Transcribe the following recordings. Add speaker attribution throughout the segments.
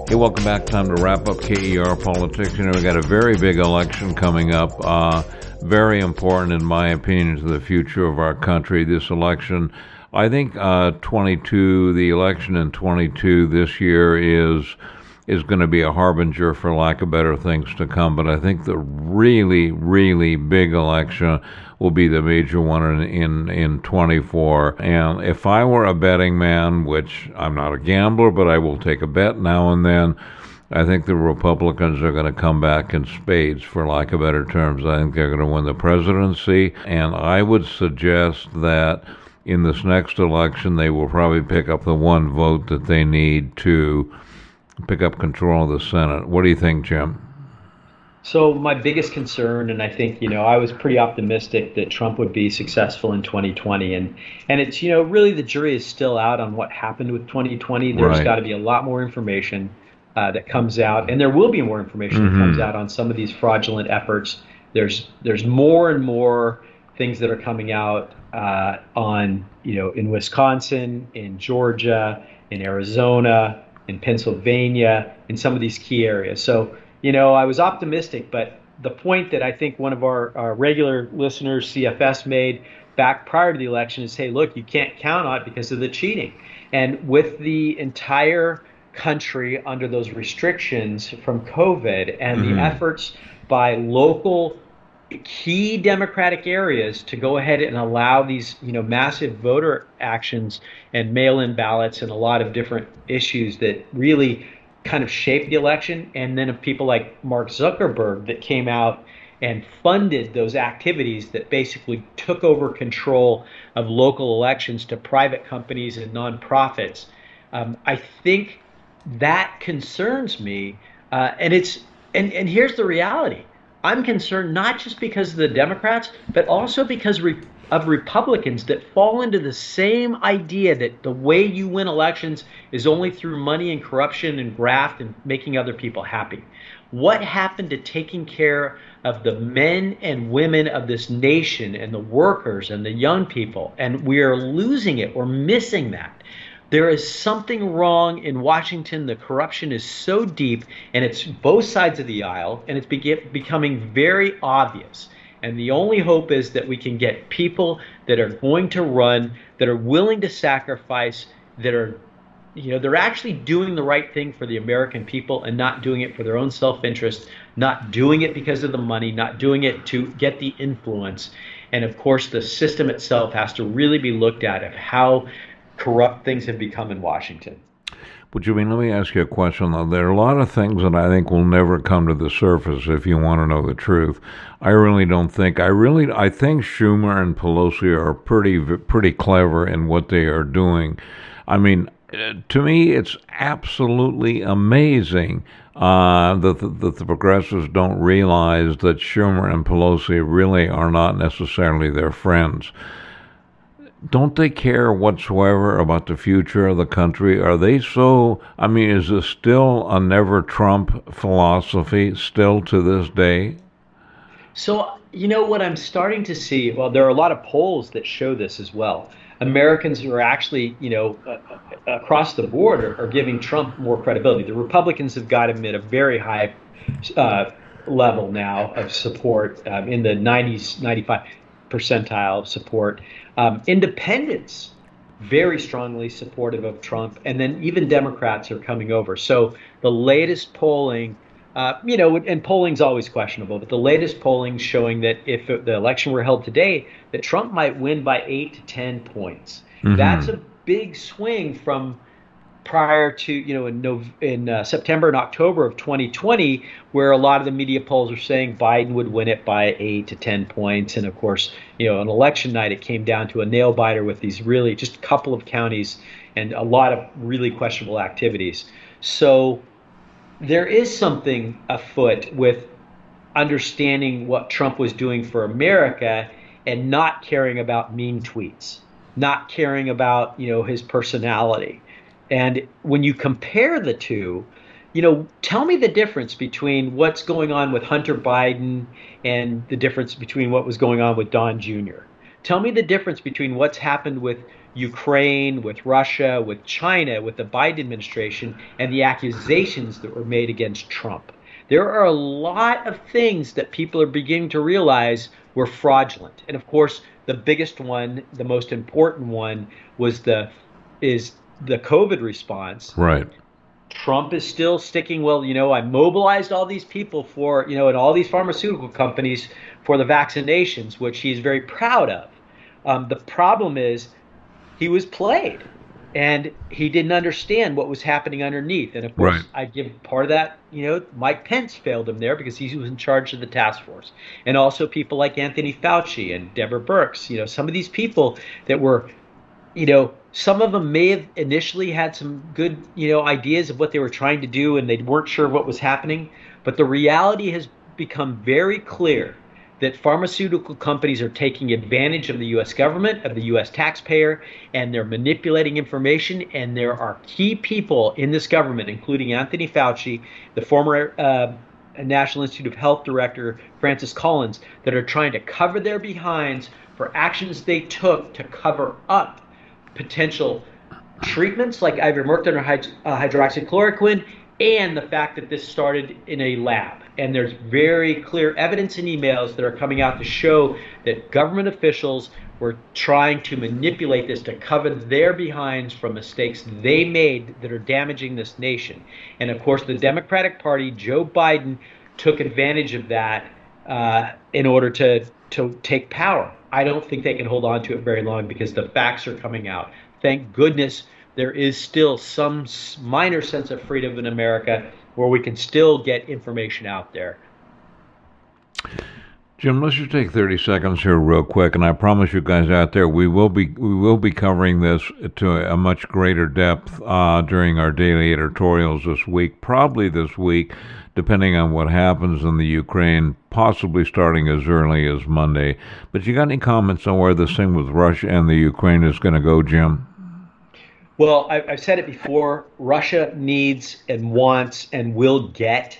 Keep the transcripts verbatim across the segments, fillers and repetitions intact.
Speaker 1: Hey, welcome back. Time to wrap up K E R Politics. You know, we got a very big election coming up. Uh, very important, in my opinion, to the future of our country. This election, I think, uh, twenty-two, the election in twenty-two this year is is going to be a harbinger, for lack of better things to come. But I think the really, really big election will be the major one in, in, in twenty-four. And if I were a betting man, which I'm not a gambler, but I will take a bet now and then, I think the Republicans are going to come back in spades, for lack of better terms. I think they're going to win the presidency. And I would suggest that in this next election, they will probably pick up the one vote that they need to pick up control of the Senate. What do you think, Jim?
Speaker 2: So my biggest concern, and I think, you know, I was pretty optimistic that Trump would be successful in twenty twenty. And, and it's, you know, really the jury is still out on what happened with twenty twenty. There's
Speaker 1: Right.
Speaker 2: got to be a lot more information uh, that comes out, and there will be more information
Speaker 1: Mhm.
Speaker 2: that comes out on some of these fraudulent efforts. There's there's more and more things that are coming out uh, on, you know, in Wisconsin, in Georgia, in Arizona, in Pennsylvania, in some of these key areas. So, you know, I was optimistic, but the point that I think one of our, our regular listeners, C F S, made back prior to the election is, hey, look, you can't count on it because of the cheating. And with the entire country under those restrictions from COVID and
Speaker 1: Mhm.
Speaker 2: the efforts by local key Democratic areas to go ahead and allow these, you know, massive voter actions and mail-in ballots and a lot of different issues that really kind of shaped the election. And then of people like Mark Zuckerberg that came out and funded those activities that basically took over control of local elections to private companies and nonprofits. Um, I think that concerns me. Uh, and it's and, and here's the reality. I'm concerned not just because of the Democrats, but also because re- of Republicans that fall into the same idea that the way you win elections is only through money and corruption and graft and making other people happy. What happened to taking care of the men and women of this nation and the workers and the young people? And we are losing it. We're missing that. There is something wrong in Washington. The corruption is so deep, and it's both sides of the aisle, and it's be- becoming very obvious. And the only hope is that we can get people that are going to run, that are willing to sacrifice, that are, you know, they're actually doing the right thing for the American people and not doing it for their own self-interest, not doing it because of the money, not doing it to get the influence. And of course, the system itself has to really be looked at of how corrupt things have become in Washington.
Speaker 1: But Jimmy, let me ask you a question, though. There are a lot of things that I think will never come to the surface if you want to know the truth. I really don't think. I really, I think Schumer and Pelosi are pretty, pretty clever in what they are doing. I mean, to me, it's absolutely amazing uh, that, the, that the progressives don't realize that Schumer and Pelosi really are not necessarily their friends. Don't they care whatsoever about the future of the country? Are they so, I mean, is this still a never Trump philosophy still to this day?
Speaker 2: So, you know what I'm starting to see, well, there are a lot of polls that show this as well. Americans are actually, you know, uh, across the board are, are giving Trump more credibility. The Republicans have got him at a very high uh, level now of support, um, in the nineties, ninety-five percentile support. Um, independents, very strongly supportive of Trump, and then even Democrats are coming over. So the latest polling, uh, you know, and polling's always questionable, but the latest polling showing that if the election were held today, that Trump might win by eight to ten points.
Speaker 1: Mm-hmm.
Speaker 2: That's a big swing from prior to, you know, in, Nov- in uh, September and October of twenty twenty, where a lot of the media polls are saying Biden would win it by eight to ten points. And of course, you know, on election night, it came down to a nail biter with these really just a couple of counties and a lot of really questionable activities. So there is something afoot with understanding what Trump was doing for America and not caring about mean tweets, not caring about, you know, his personality. And when you compare the two, you know, tell me the difference between what's going on with Hunter Biden and the difference between what was going on with Don Junior Tell me the difference between what's happened with Ukraine, with Russia, with China, with the Biden administration, and the accusations that were made against Trump. There are a lot of things that people are beginning to realize were fraudulent. And of course, the biggest one, the most important one, was the is the COVID response.
Speaker 1: Right.
Speaker 2: Trump is still sticking, well, you know, I mobilized all these people for, you know, and all these pharmaceutical companies for the vaccinations, which he's very proud of. Um, the problem is he was played and he didn't understand what was happening underneath. And of course,
Speaker 1: Right.
Speaker 2: I give part of that, you know, Mike Pence failed him there because he was in charge of the task force. And also people like Anthony Fauci and Deborah Birx, you know, some of these people that were, you know, some of them may have initially had some good, you know, ideas of what they were trying to do and they weren't sure what was happening. But the reality has become very clear that pharmaceutical companies are taking advantage of the U S government, of the U S taxpayer, and they're manipulating information. And there are key people in this government, including Anthony Fauci, the former uh, National Institute of Health director, Francis Collins, that are trying to cover their behinds for actions they took to cover up potential treatments like ivermectin or hyd- uh, hydroxychloroquine, and the fact that this started in a lab. And there's very clear evidence in emails that are coming out to show that government officials were trying to manipulate this to cover their behinds from mistakes they made that are damaging this nation. And of course, the Democratic Party, Joe Biden, took advantage of that uh, in order to, to take power. I don't think they can hold on to it very long because the facts are coming out. Thank goodness there is still some minor sense of freedom in America where we can still get information out there.
Speaker 1: Jim, let's just take thirty seconds here real quick, and I promise you guys out there, we will be we will be covering this to a much greater depth uh, during our daily editorials this week, probably this week, depending on what happens in the Ukraine, possibly starting as early as Monday. But you got any comments on where this thing with Russia and the Ukraine is going to go, Jim?
Speaker 2: Well, I, I've said it before. Russia needs and wants and will get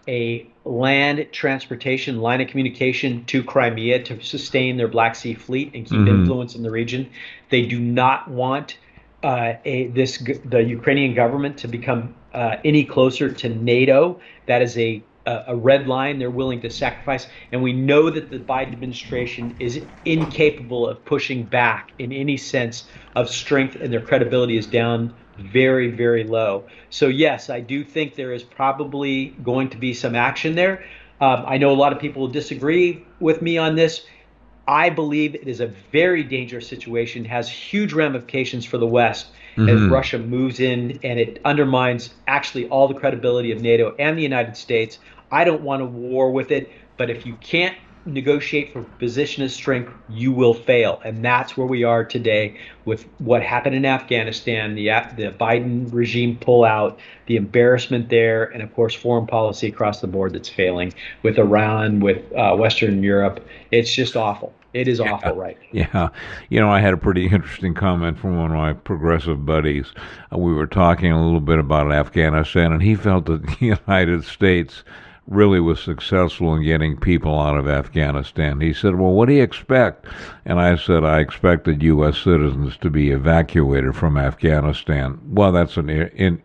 Speaker 2: a land transportation line of communication to Crimea to sustain their Black Sea fleet and keep mm-hmm. influence in the region. They do not want uh, a, this the Ukrainian government to become uh, any closer to NATO. That is a a red line they're willing to sacrifice. And we know that the Biden administration is incapable of pushing back in any sense of strength, and their credibility is down very, very low. So yes, I do think there is probably going to be some action there. Um, I know a lot of people will disagree with me on this. I believe it is a very dangerous situation, has huge ramifications for the West mm-hmm. as Russia moves in, and it undermines actually all the credibility of NATO and the United States. I don't want a war with it, but if you can't negotiate from a position of strength, you will fail. And that's where we are today with what happened in Afghanistan, the the Biden regime pullout, the embarrassment there, and of course foreign policy across the board that's failing with Iran, with uh, Western Europe. It's just awful. It is
Speaker 1: yeah,
Speaker 2: awful, right?
Speaker 1: Yeah. You know, I had a pretty interesting comment from one of my progressive buddies. Uh, we were talking a little bit about Afghanistan, and he felt that the United States really was successful in getting people out of Afghanistan. He said, well, what do you expect? And I said, I expected U S citizens to be evacuated from Afghanistan. Well, that's an in,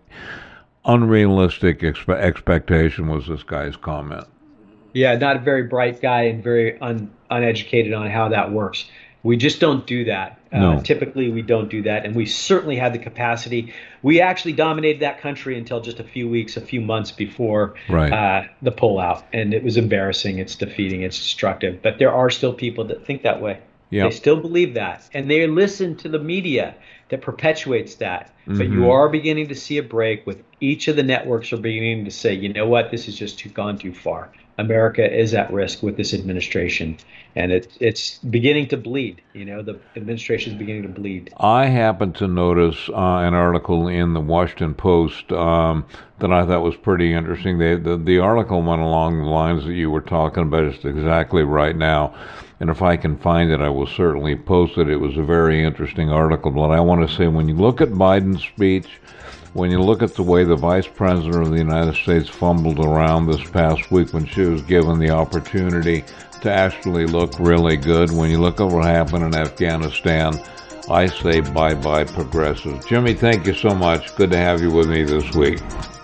Speaker 1: unrealistic expe- expectation, was this guy's comment.
Speaker 2: Yeah, not a very bright guy and very un, uneducated on how that works. We just don't do that.
Speaker 1: No.
Speaker 2: Uh, typically, we don't do that, and we certainly had the capacity. We actually dominated that country until just a few weeks, a few months before
Speaker 1: right.
Speaker 2: uh, the pullout, and it was embarrassing. It's defeating. It's destructive. But there are still people that think that way.
Speaker 1: Yep.
Speaker 2: They still believe that, and they listen to the media that perpetuates that.
Speaker 1: Mm-hmm.
Speaker 2: But you are beginning to see a break with each of the networks are beginning to say, you know what, this has just too, gone too far. America is at risk with this administration, and it, it's beginning to bleed. You know, the administration is beginning to bleed.
Speaker 1: I happened to notice uh, an article in the Washington Post um, that I thought was pretty interesting. They, the, the article went along the lines that you were talking about just exactly right now. And if I can find it, I will certainly post it. It was a very interesting article. But I want to say, when you look at Biden's speech, when you look at the way the Vice President of the United States fumbled around this past week when she was given the opportunity to actually look really good, when you look at what happened in Afghanistan, I say bye-bye progressives. Jimmy, thank you so much. Good to have you with me this week.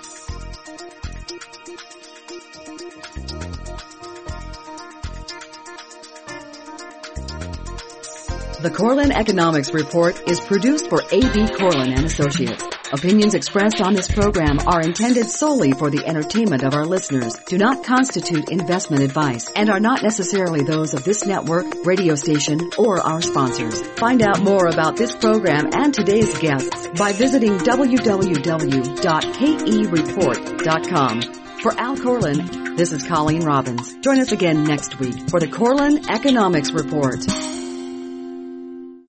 Speaker 3: The Corlin Economics Report is produced for A B. Corlin and Associates. Opinions expressed on this program are intended solely for the entertainment of our listeners, do not constitute investment advice, and are not necessarily those of this network, radio station, or our sponsors. Find out more about this program and today's guests by visiting w w w dot k e report dot com. For Al Corlin, this is Colleen Robbins. Join us again next week for the Corlin Economics Report.